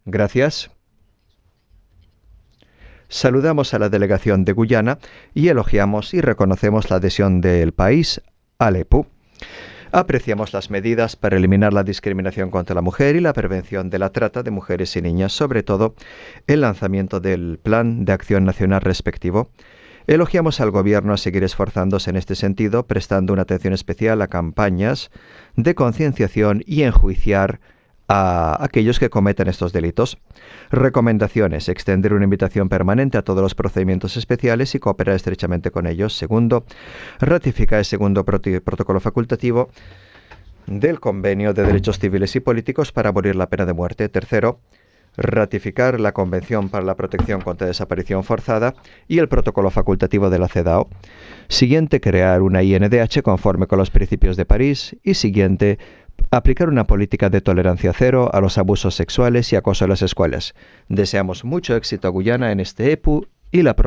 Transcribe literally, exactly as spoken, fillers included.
Gracias. Saludamos a la delegación de Guyana y elogiamos y reconocemos la adhesión del país al E P U. Apreciamos las medidas para eliminar la discriminación contra la mujer y la prevención de la trata de mujeres y niñas, sobre todo el lanzamiento del Plan de Acción Nacional respectivo. Elogiamos al Gobierno a seguir esforzándose en este sentido, prestando una atención especial a campañas de concienciación y enjuiciar a aquellos que cometen estos delitos. Recomendaciones: extender una invitación permanente a todos los procedimientos especiales y cooperar estrechamente con ellos. Segundo, ratificar el segundo prot- protocolo facultativo del Convenio de Derechos Civiles y Políticos para abolir la pena de muerte. Tercero, ratificar la Convención para la Protección contra Desaparición Forzada y el protocolo facultativo de la CEDAW. Siguiente, crear una I N D H conforme con los principios de París. Y siguiente, aplicar una política de tolerancia cero a los abusos sexuales y acoso en las escuelas. Deseamos mucho éxito a Guyana en este E P U y la promoción